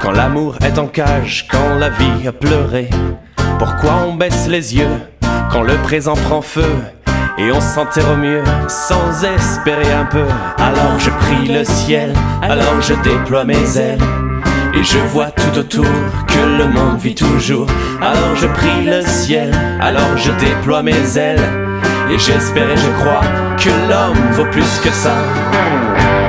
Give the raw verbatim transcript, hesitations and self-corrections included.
Quand l'amour est en cage, quand la vie a pleuré, pourquoi on baisse les yeux quand le présent prend feu et on s'enterre au mieux sans espérer un peu? Alors je prie le ciel, alors je déploie mes ailes et je vois tout autour que le monde vit toujours. Alors je prie le ciel, alors je déploie mes ailes et j'espère et je crois que l'homme vaut plus que ça.